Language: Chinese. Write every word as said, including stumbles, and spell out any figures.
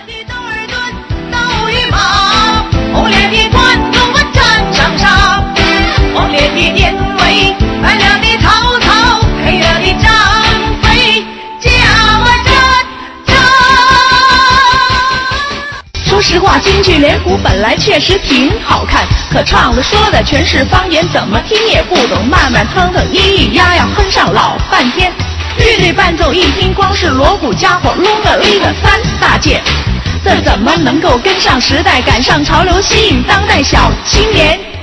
红脸的关公我战场上，黄脸的典韦，白脸的曹操，黑脸的张飞，叫我战场。说实话，京剧脸谱本来确实挺好看，可唱的说的全是方言，怎么听也不懂，慢慢腾腾咿咿呀呀哼上老半天。乐队伴奏一听，光是锣鼓家伙隆了哩个三大件。这怎么能够跟上时代，赶上潮流，吸引当代小青年？